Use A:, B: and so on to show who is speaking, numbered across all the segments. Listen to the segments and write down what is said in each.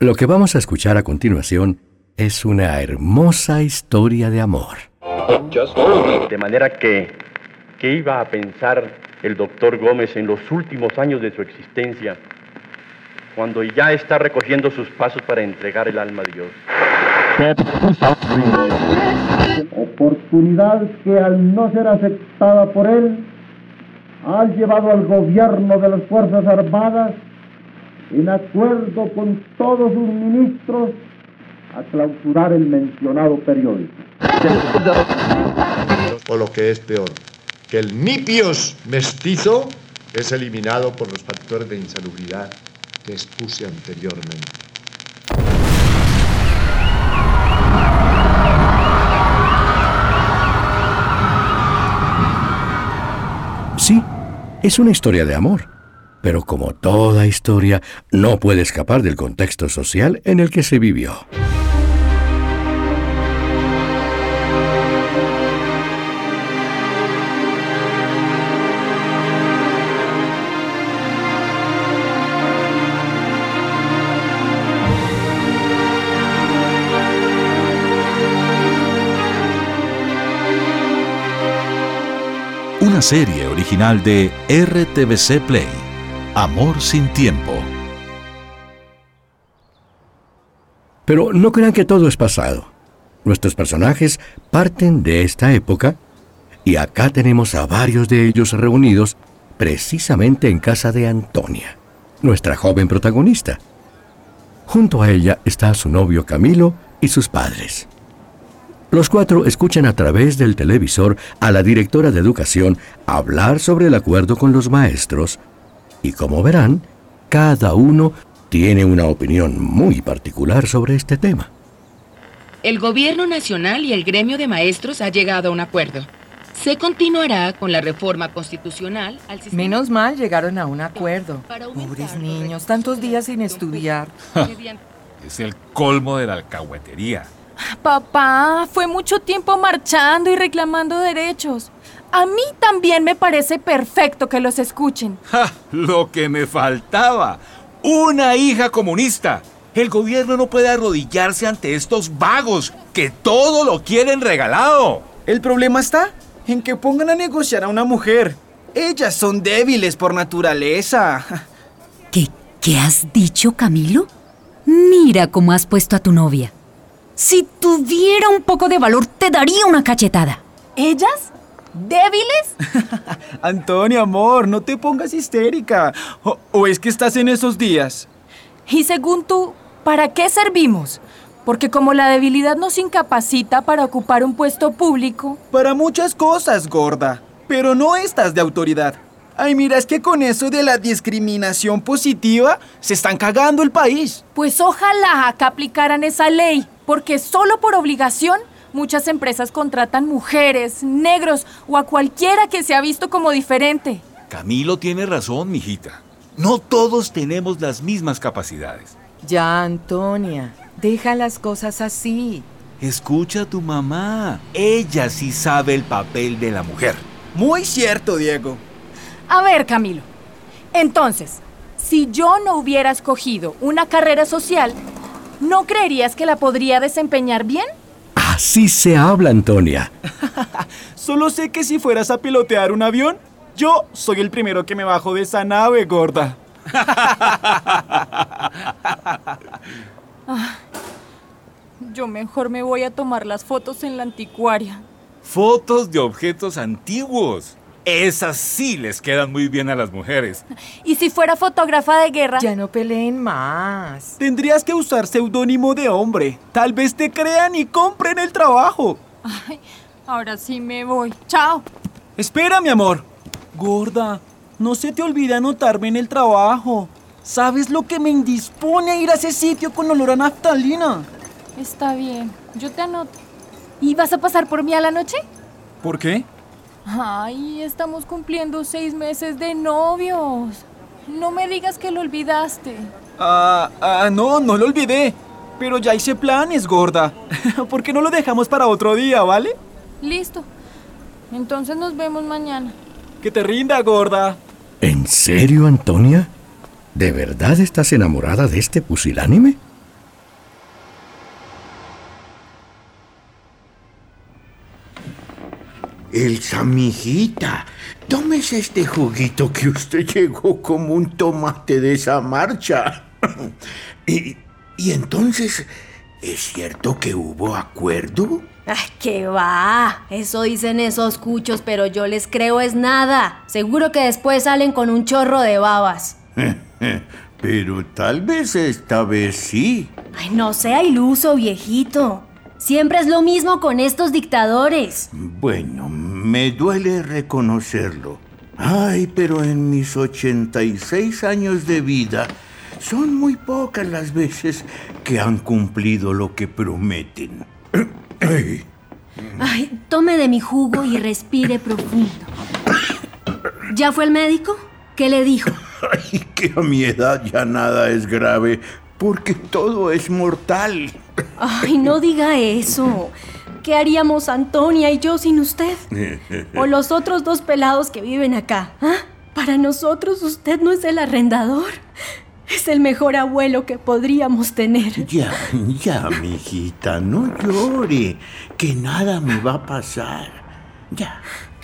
A: Lo que vamos a escuchar a continuación es una hermosa historia de amor.
B: De manera que, ¿qué iba a pensar el doctor Gómez en los últimos años de su existencia, cuando ya está recogiendo sus pasos para entregar el alma a Dios?
C: Oportunidad que al no ser aceptada por él, ha llevado al gobierno de las Fuerzas Armadas, en acuerdo con todos sus ministros, a clausurar el mencionado periódico.
D: O lo que es peor, que el nipios mestizo es eliminado por los factores de insalubridad que expuse anteriormente.
A: Sí, es una historia de amor, pero como toda historia, no puede escapar del contexto social en el que se vivió.
E: Una serie original de RTVC Play, Amor sin tiempo.
A: Pero no crean que todo es pasado. Nuestros personajes parten de esta época y acá tenemos a varios de ellos reunidos precisamente en casa de Antonia, nuestra joven protagonista. Junto a ella está su novio Camilo y sus padres. Los cuatro escuchan a través del televisor a la directora de educación hablar sobre el acuerdo con los maestros y, como verán, cada uno tiene una opinión muy particular sobre este tema.
F: El gobierno nacional y el gremio de maestros ha llegado a un acuerdo. Se continuará con la reforma constitucional al sistema.
G: Menos mal llegaron a un acuerdo. Pobres niños, tantos días sin estudiar.
H: Es el colmo de la alcahuetería.
I: Papá, fue mucho tiempo marchando y reclamando derechos. A mí también me parece perfecto que los escuchen.
H: ¡Ja! Lo que me faltaba. ¡Una hija comunista! El gobierno no puede arrodillarse ante estos vagos que todo lo quieren regalado.
J: El problema está en que pongan a negociar a una mujer. Ellas son débiles por naturaleza.
K: ¿Qué has dicho, Camilo? Mira cómo has puesto a tu novia. Si tuviera un poco de valor, te daría una cachetada.
I: ¿Ellas? ¿Débiles?
J: Antonia, amor, no te pongas histérica. ¿O es que estás en esos días?
I: Y según tú, ¿para qué servimos? Porque como la debilidad nos incapacita para ocupar un puesto público.
J: Para muchas cosas, gorda, pero no estas de autoridad. Ay, mira, es que con eso de la discriminación positiva se están cagando el país.
I: Pues ojalá acá aplicaran esa ley, porque solo por obligación muchas empresas contratan mujeres, negros o a cualquiera que se ha visto como diferente.
H: Camilo tiene razón, mijita. No todos tenemos las mismas capacidades.
G: Ya, Antonia, deja las cosas así.
H: Escucha a tu mamá. Ella sí sabe el papel de la mujer.
J: Muy cierto, Diego.
I: A ver, Camilo, entonces, si yo no hubiera escogido una carrera social, ¿no creerías que la podría desempeñar bien?
A: Así se habla, Antonia.
J: Solo sé que si fueras a pilotear un avión, yo soy el primero que me bajo de esa nave, gorda.
I: Yo mejor me voy a tomar las fotos en la anticuaria.
H: Fotos de objetos antiguos. Esas sí les quedan muy bien a las mujeres.
I: ¿Y si fuera fotógrafa de guerra?
G: Ya no peleen más.
J: Tendrías que usar seudónimo de hombre. Tal vez te crean y compren el trabajo.
I: Ay, ahora sí me voy. Chao.
J: Espera, mi amor. Gorda, no se te olvide anotarme en el trabajo. ¿Sabes lo que me indispone a ir a ese sitio con olor a naftalina?
I: Está bien, yo te anoto. ¿Y vas a pasar por mí a la noche?
J: ¿Por qué?
I: Ay, estamos cumpliendo 6 meses de novios. No me digas que lo olvidaste.
J: No lo olvidé. Pero ya hice planes, gorda. ¿Por qué no lo dejamos para otro día, vale?
I: Listo. Entonces nos vemos mañana.
J: Que te rinda, gorda.
A: ¿En serio, Antonia? ¿De verdad estás enamorada de este pusilánime?
L: Elsa, mijita, tómese este juguito que usted llegó como un tomate de esa marcha. Y entonces, ¿es cierto que hubo acuerdo?
M: ¡Ay, qué va! Eso dicen esos cuchos, pero yo les creo es nada. Seguro que después salen con un chorro de babas.
L: Pero tal vez esta vez sí.
M: Ay, no sea iluso, viejito. Siempre es lo mismo con estos dictadores.
L: Bueno, me duele reconocerlo. Ay, pero en mis 86 años de vida son muy pocas las veces que han cumplido lo que prometen.
M: Ay, tome de mi jugo y respire profundo. ¿Ya fue el médico? ¿Qué le dijo?
L: Ay, que a mi edad ya nada es grave, porque todo es mortal.
M: Ay, no diga eso. ¿Qué haríamos Antonia y yo sin usted? O los otros 2 pelados que viven acá. ¿Ah? Para nosotros usted no es el arrendador. Es el mejor abuelo que podríamos tener.
L: Ya, mijita, no llore, que nada me va a pasar. Ya.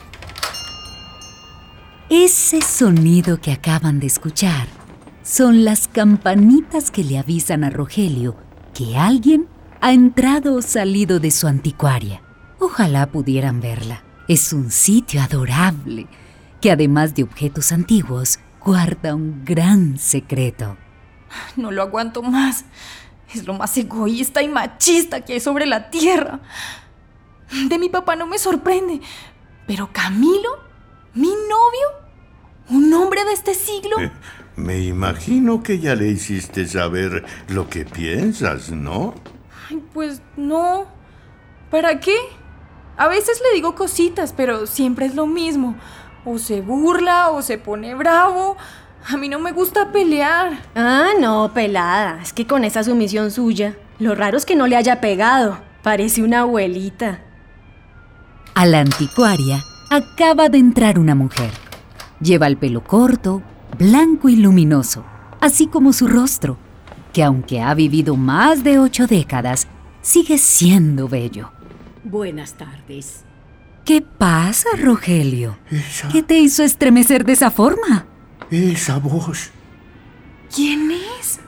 K: Ese sonido que acaban de escuchar son las campanitas que le avisan a Rogelio que alguien ha entrado o salido de su anticuaria. Ojalá pudieran verla. Es un sitio adorable que, además de objetos antiguos, guarda un gran secreto.
I: No lo aguanto más. Es lo más egoísta y machista que hay sobre la tierra. De mi papá no me sorprende. Pero Camilo, mi novio, un hombre de este siglo.
L: Me imagino que ya le hiciste saber lo que piensas, ¿no?
I: Ay, pues no. ¿Para qué? A veces le digo cositas, pero siempre es lo mismo. O se burla o se pone bravo. A mí no me gusta pelear.
M: Ah, no, pelada. Es que con esa sumisión suya, lo raro es que no le haya pegado. Parece una abuelita.
K: A la anticuaria acaba de entrar una mujer. Lleva el pelo corto, blanco y luminoso, así como su rostro, que aunque ha vivido más de 8 décadas, sigue siendo bello.
N: Buenas tardes.
K: ¿Qué pasa, Rogelio? ¿Qué te hizo estremecer de esa forma?
L: Esa voz.
I: ¿Quién es?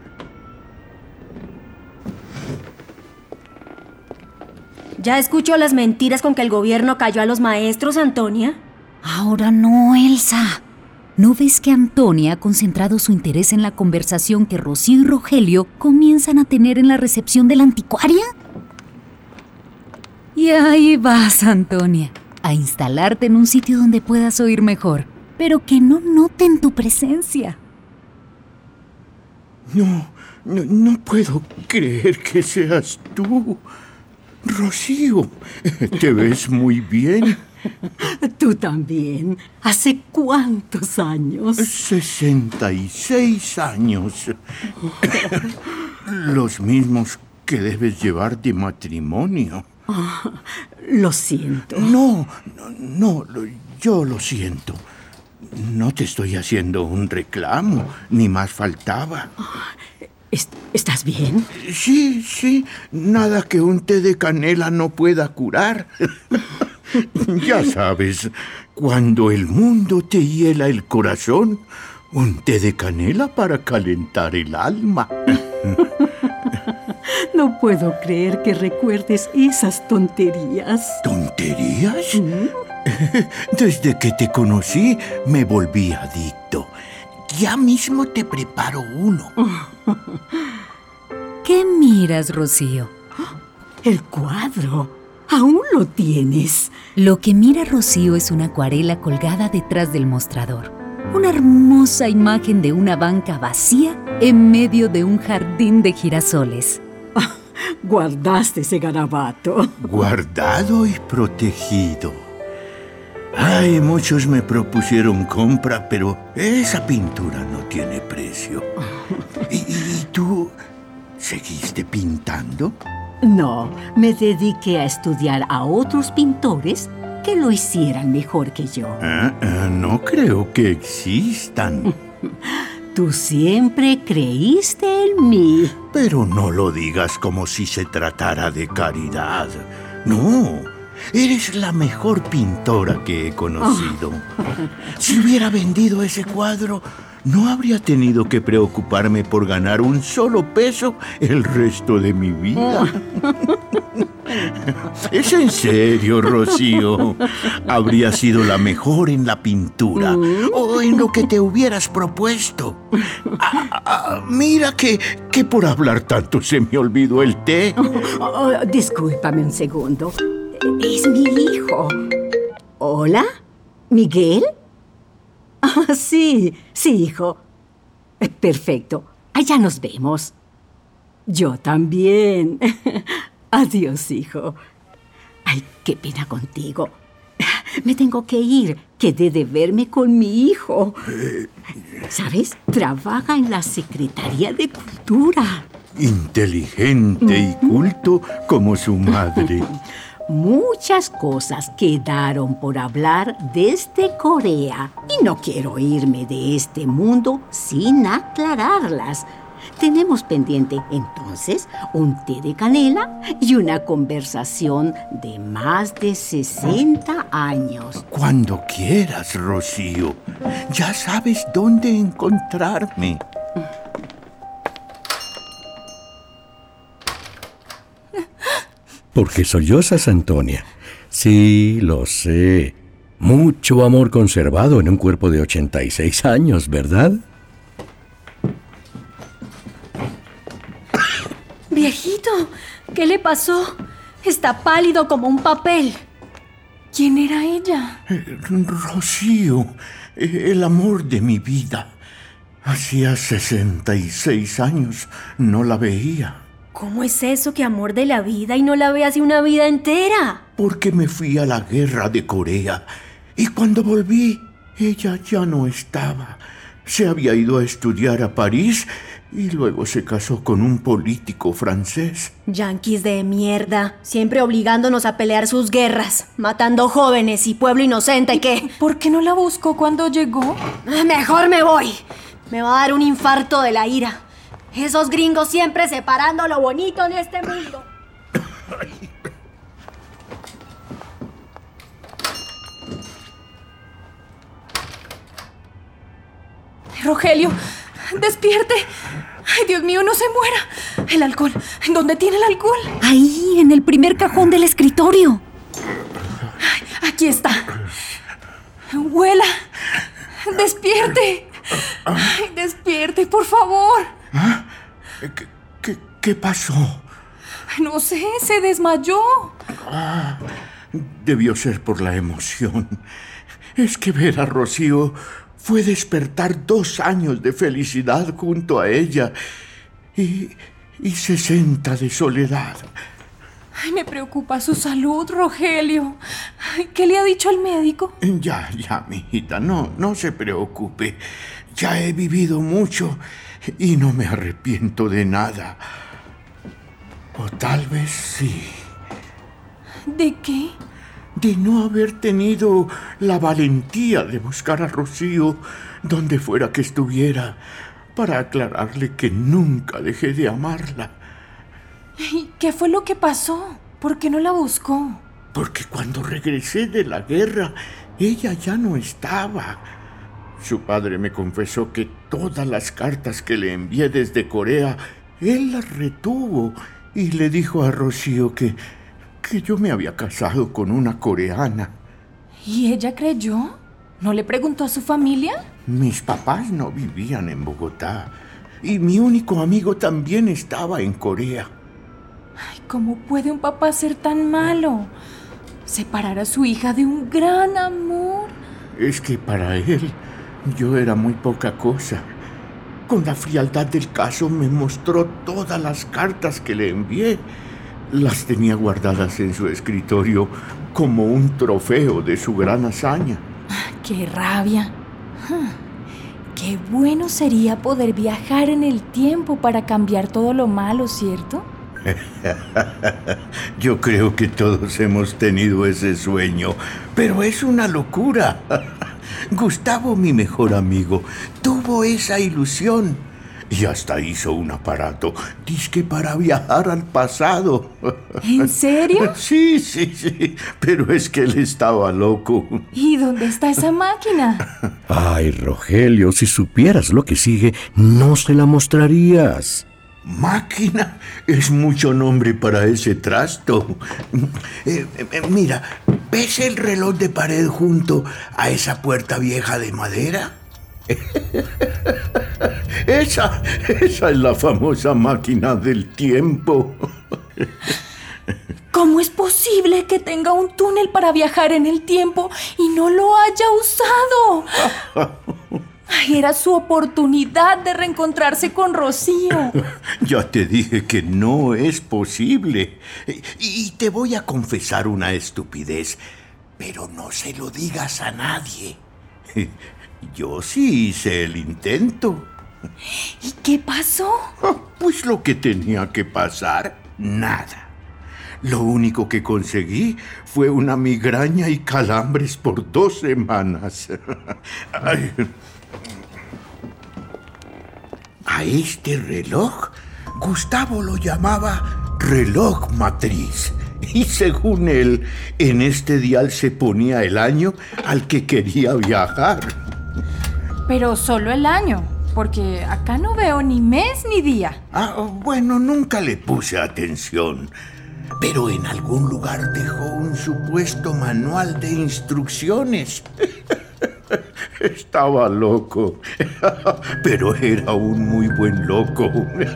M: ¿Ya escuchó las mentiras con que el gobierno cayó a los maestros, Antonia?
K: Ahora no, Elsa. ¿No ves que Antonia ha concentrado su interés en la conversación que Rocío y Rogelio comienzan a tener en la recepción de la anticuaria? Y ahí vas, Antonia, a instalarte en un sitio donde puedas oír mejor, pero que no noten tu presencia.
L: No puedo creer que seas tú. Rocío, te ves muy bien.
N: Tú también. ¿Hace cuántos años?
L: 66 años. Los mismos que debes llevar de matrimonio.
N: Lo siento.
L: No, yo lo siento. No te estoy haciendo un reclamo, ni más faltaba.
N: ¿Estás bien?
L: Sí, nada que un té de canela no pueda curar. Ya sabes, cuando el mundo te hiela el corazón, un té de canela para calentar el alma.
N: No puedo creer que recuerdes esas tonterías.
L: ¿Tonterías? Desde que te conocí, me volví adicto. Ya mismo te preparo uno.
K: ¿Qué miras, Rocío?
N: El cuadro. ¿Aún lo tienes?
K: Lo que mira Rocío es una acuarela colgada detrás del mostrador. Una hermosa imagen de una banca vacía en medio de un jardín de girasoles.
N: Guardaste ese garabato.
L: Guardado y protegido. Ay, muchos me propusieron compra, pero esa pintura no tiene precio. ¿Y tú seguiste pintando?
N: No, me dediqué a estudiar a otros pintores que lo hicieran mejor que yo.
L: No creo que existan.
N: Tú siempre creíste en mí.
L: Pero no lo digas como si se tratara de caridad. No, Eres la mejor pintora que he conocido. Si hubiera vendido ese cuadro, no habría tenido que preocuparme por ganar un solo peso el resto de mi vida. Es en serio, Rocío. Habría sido la mejor en la pintura o en lo que te hubieras propuesto. Mira que por hablar tanto se me olvidó el té.
N: Discúlpame un segundo. Es mi hijo. ¿Hola? ¿Miguel? Sí, hijo. Perfecto. Allá nos vemos. Yo también. Adiós, hijo. Ay, qué pena contigo. Me tengo que ir. Quedé de verme con mi hijo. ¿Sabes? Trabaja en la Secretaría de Cultura.
L: Inteligente y culto como su madre.
N: Muchas cosas quedaron por hablar desde Corea y no quiero irme de este mundo sin aclararlas. Tenemos pendiente entonces un té de canela y una conversación de más de 60 años.
L: Cuando quieras, Rocío. Ya sabes dónde encontrarme.
A: ¿Por qué sollozas, Antonia? Sí, lo sé. Mucho amor conservado en un cuerpo de 86 años, ¿verdad?
M: Viejito, ¿qué le pasó? Está pálido como un papel.
I: ¿Quién era ella?
L: Rocío, el amor de mi vida. Hacía 66 años no la veía.
M: ¿Cómo es eso que amor de la vida y no la ve hace una vida entera?
L: Porque me fui a la guerra de Corea y cuando volví, ella ya no estaba. Se había ido a estudiar a París y luego se casó con un político francés.
M: Yanquis de mierda, siempre obligándonos a pelear sus guerras, matando jóvenes y pueblo inocente que...
I: ¿Por qué no la buscó cuando llegó?
M: Mejor me voy. Me va a dar un infarto de la ira. Esos gringos siempre separando lo bonito en este mundo.
I: Rogelio, despierte. Ay, Dios mío, no se muera. El alcohol. ¿Dónde tiene el alcohol?
K: Ahí, en el primer cajón del escritorio.
I: Ay, aquí está. Huela. Despierte. Ay, despierte, por favor.
L: ¿Ah? ¿Qué pasó?
I: No sé, se desmayó.
L: Debió ser por la emoción. Es que ver a Rocío fue despertar 2 años de felicidad junto a ella y 60 de soledad.
I: Ay, me preocupa su salud, Rogelio. Ay, ¿qué le ha dicho el médico?
L: Ya, mijita, no se preocupe. Ya he vivido mucho y no me arrepiento de nada. O tal vez sí.
I: ¿De qué?
L: De no haber tenido la valentía de buscar a Rocío donde fuera que estuviera para aclararle que nunca dejé de amarla.
I: ¿Y qué fue lo que pasó? ¿Por qué no la buscó?
L: Porque cuando regresé de la guerra, ella ya no estaba. Su padre me confesó que todas las cartas que le envié desde Corea, él las retuvo y le dijo a Rocío que yo me había casado con una coreana.
I: ¿Y ella creyó? ¿No le preguntó a su familia?
L: Mis papás no vivían en Bogotá y mi único amigo también estaba en Corea.
I: Ay, ¿cómo puede un papá ser tan malo? Separar a su hija de un gran amor.
L: Es que para él yo era muy poca cosa. Con la frialdad del caso me mostró todas las cartas que le envié. Las tenía guardadas en su escritorio como un trofeo de su gran hazaña.
I: ¡Qué rabia! Qué bueno sería poder viajar en el tiempo para cambiar todo lo malo, ¿cierto?
L: Yo creo que todos hemos tenido ese sueño, pero es una locura. Gustavo, mi mejor amigo, tuvo esa ilusión. Y hasta hizo un aparato, dizque para viajar al pasado.
I: ¿En serio?
L: Sí, pero es que él estaba loco.
I: ¿Y dónde está esa máquina?
A: Ay, Rogelio, si supieras lo que sigue, no se la mostrarías.
L: ¿Máquina? Es mucho nombre para ese trasto. Mira, ¿ves el reloj de pared junto a esa puerta vieja de madera? Esa es la famosa máquina del tiempo.
I: ¿Cómo es posible que tenga un túnel para viajar en el tiempo y no lo haya usado? Ay, era su oportunidad de reencontrarse con Rocío.
L: Ya te dije que no es posible. Y te voy a confesar una estupidez, pero no se lo digas a nadie. Yo sí hice el intento.
I: ¿Y qué pasó?
L: Pues lo que tenía que pasar, nada. Lo único que conseguí fue una migraña y calambres por 2 semanas. Ay. A este reloj, Gustavo lo llamaba reloj matriz. Y según él, en este dial se ponía el año al que quería viajar.
I: Pero solo el año, porque acá no veo ni mes ni día.
L: Bueno, nunca le puse atención. Pero en algún lugar dejó un supuesto manual de instrucciones. Estaba loco, pero era un muy buen loco.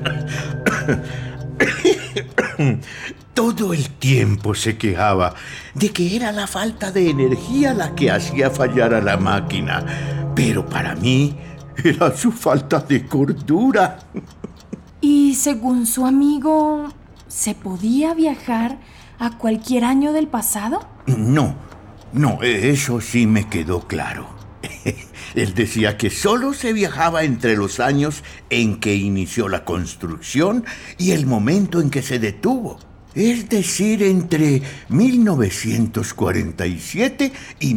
L: Todo el tiempo se quejaba de que era la falta de energía la que hacía fallar a la máquina. Pero para mí era su falta de cordura.
I: Y según su amigo, ¿se podía viajar a cualquier año del pasado?
L: No, eso sí me quedó claro. Él decía que solo se viajaba entre los años en que inició la construcción y el momento en que se detuvo. Es decir, entre 1947 y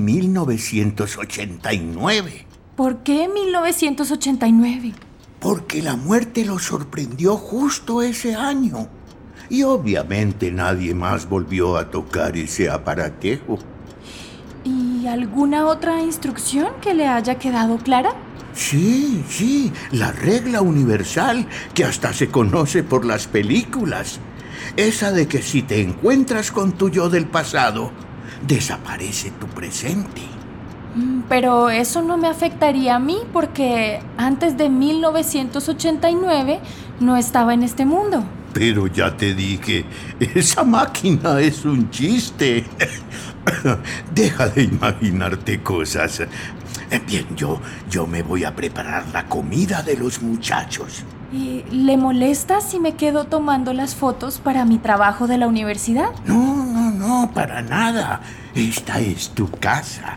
L: 1989.
I: ¿Por qué 1989?
L: Porque la muerte lo sorprendió justo ese año. Y obviamente nadie más volvió a tocar ese aparatejo.
I: ¿Y alguna otra instrucción que le haya quedado clara?
L: Sí, la regla universal que hasta se conoce por las películas. Esa de que si te encuentras con tu yo del pasado, desaparece tu presente.
I: Pero eso no me afectaría a mí porque antes de 1989 no estaba en este mundo.
L: Pero ya te dije, esa máquina es un chiste. Deja de imaginarte cosas. Bien, yo me voy a preparar la comida de los muchachos.
I: ¿Y le molesta si me quedo tomando las fotos para mi trabajo de la universidad?
L: No, para nada. Esta es tu casa.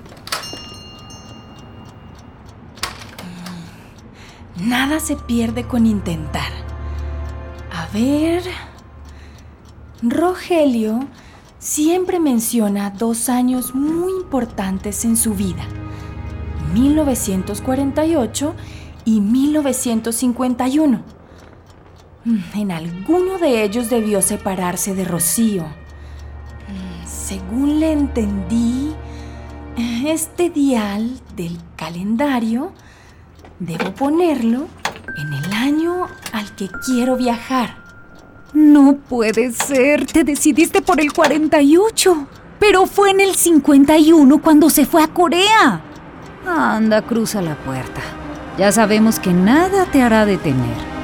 I: Nada se pierde con intentar. A ver... Rogelio siempre menciona 2 años muy importantes en su vida. 1948 y 1951. En alguno de ellos debió separarse de Rocío. Según le entendí, este dial del calendario debo ponerlo en el año al que quiero viajar.
K: No puede ser, te decidiste por el 48, pero fue en el 51 cuando se fue a Corea. Anda, cruza la puerta. Ya sabemos que nada te hará detener.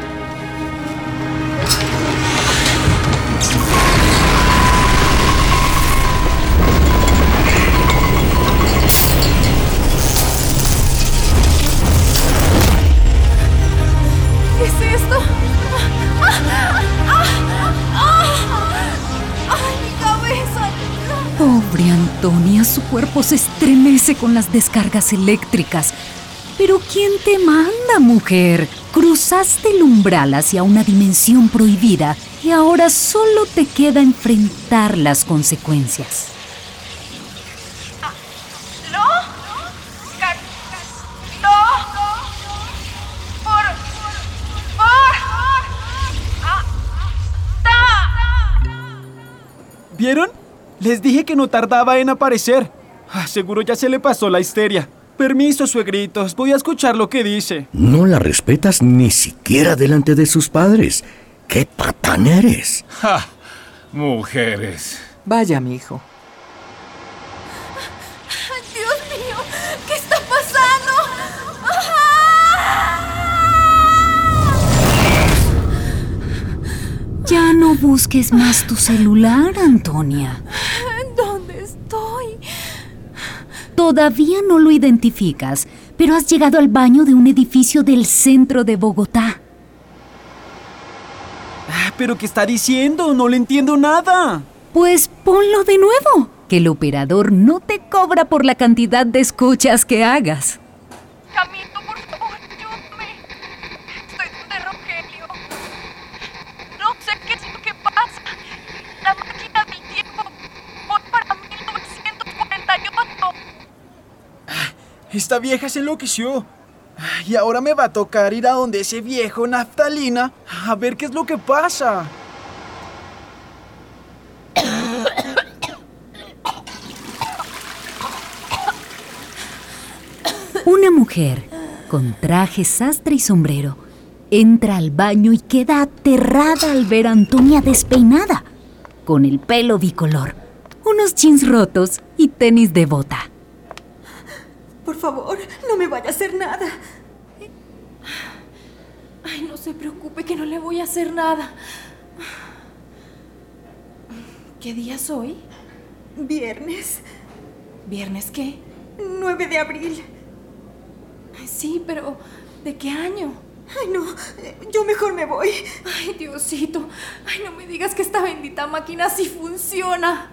I: ¿Qué es esto? ¡Ay, mi cabeza!
K: Pobre Antonia, su cuerpo se estremece con las descargas eléctricas. ¿Pero quién te manda, mujer? Cruzaste el umbral hacia una dimensión prohibida y ahora solo te queda enfrentar las consecuencias.
J: ¿Vieron? Les dije que no tardaba en aparecer. Seguro ya se le pasó la histeria. Permiso, suegritos, voy a escuchar lo que dice.
A: No la respetas ni siquiera delante de sus padres. ¡Qué patán eres!
H: ¡Ja! Mujeres.
G: Vaya, mijo.
I: Dios mío, ¿qué está pasando?
K: Ya no busques más tu celular, Antonia.
I: ¿Dónde estoy?
K: Todavía no lo identificas, pero has llegado al baño de un edificio del centro de Bogotá.
J: ¿Pero qué está diciendo? No le entiendo nada.
K: Pues ponlo de nuevo, que el operador no te cobra por la cantidad de escuchas que hagas.
I: Camilo, por favor, ayúdame. Estoy donde Rogelio. No sé qué es lo que pasa. La máquina del tiempo voy para 1948.
J: Esta vieja se enloqueció. Y ahora me va a tocar ir a donde ese viejo Naftalina a ver qué es lo que pasa.
K: Una mujer con traje sastre y sombrero entra al baño y queda aterrada al ver a Antonia despeinada, con el pelo bicolor, unos jeans rotos y tenis de bota.
I: Por favor, no me vaya a hacer nada. Ay, no se preocupe que no le voy a hacer nada. ¿Qué día es hoy? Viernes. ¿Viernes qué? 9 de abril. Sí, pero ¿de qué año? Ay, no, yo mejor me voy. Ay, Diosito. Ay, no me digas que esta bendita máquina sí funciona.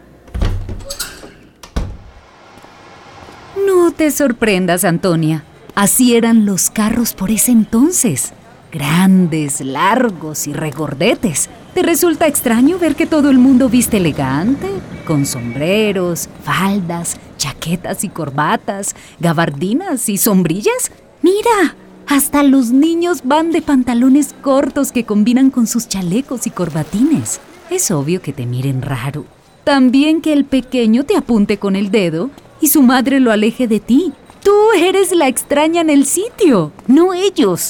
K: No te sorprendas, Antonia. Así eran los carros por ese entonces. Grandes, largos y regordetes. ¿Te resulta extraño ver que todo el mundo viste elegante? Con sombreros, faldas, chaquetas y corbatas, gabardinas y sombrillas. ¡Mira! Hasta los niños van de pantalones cortos que combinan con sus chalecos y corbatines. Es obvio que te miren raro. También que el pequeño te apunte con el dedo y su madre lo aleje de ti. Tú eres la extraña en el sitio, no ellos.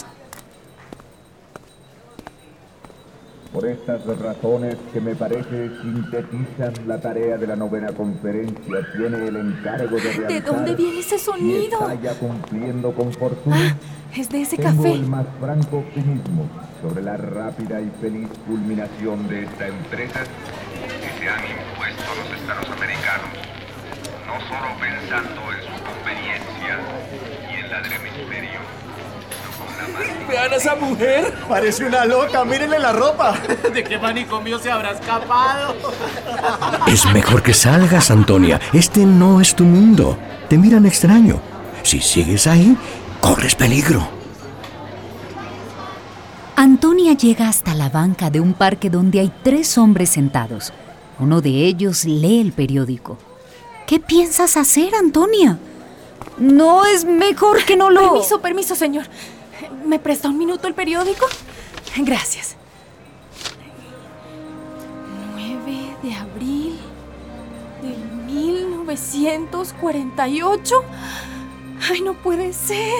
O: Por estas razones que me parece sintetizan la tarea de la 9ª conferencia, tiene el encargo de realizar.
I: ¿De dónde viene ese sonido?
O: Y está ya cumpliendo con fortuna.
I: Es de ese
O: Tengo
I: café.
O: el más franco optimismo sobre la rápida y feliz culminación de esta empresa que se han impuesto a los estados americanos, no solo pensando en su conveniencia y en la del hemisferio, sino con la más...
J: ¡Vean a esa mujer!
P: Parece una loca, mírenle la ropa.
J: ¿De qué manicomio se habrá escapado?
A: Es mejor que salgas, Antonia. Este no es tu mundo. Te miran extraño. Si sigues ahí, corres peligro.
K: Antonia llega hasta la banca de un parque donde hay 3 hombres sentados. Uno de ellos lee el periódico. ¿Qué piensas hacer, Antonia? No es mejor que no lo...
I: Permiso, señor. ¿Me presta un minuto el periódico? Gracias. 9 de abril de 1948. Ay, no puede ser.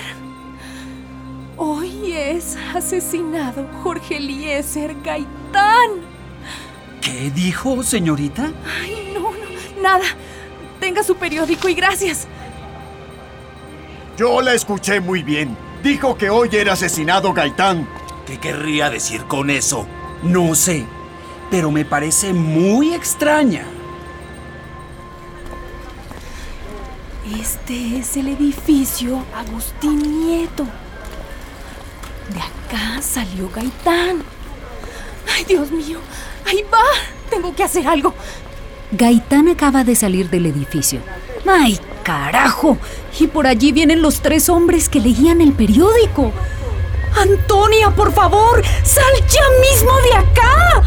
I: Hoy es asesinado Jorge Eliezer Gaitán.
J: ¿Qué dijo, señorita?
I: Ay, no, nada. Tenga su periódico y gracias.
P: Yo la escuché muy bien. Dijo que hoy era asesinado Gaitán.
J: ¿Qué querría decir con eso? No sé, pero me parece muy extraña.
I: Este es el edificio Agustín Nieto. De acá salió Gaitán. ¡Ay, Dios mío! ¡Ahí va! Tengo que hacer algo.
K: Gaitán acaba de salir del edificio. ¡Ay, carajo! Y por allí vienen los 3 hombres que leían el periódico. ¡Antonia, por favor! ¡Sal ya mismo de acá!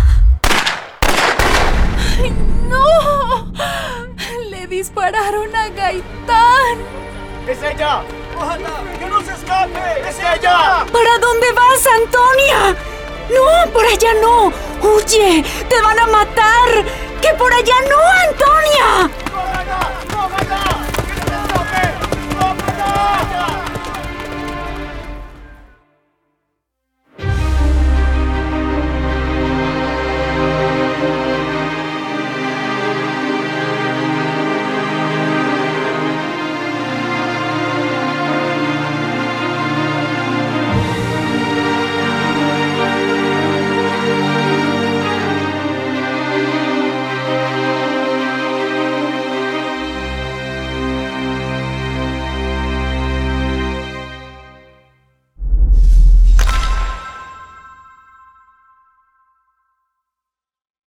I: ¡Ay, no! Le dispararon a Gaitán.
P: ¡Es ella! ¡Ojalá! ¡Que no se escape! ¡Es ella!
K: ¿Para dónde vas, Antonia? ¡No, por allá no! ¡Huye! ¡Te van a matar!
N: ¡Que por allá no, Antonia!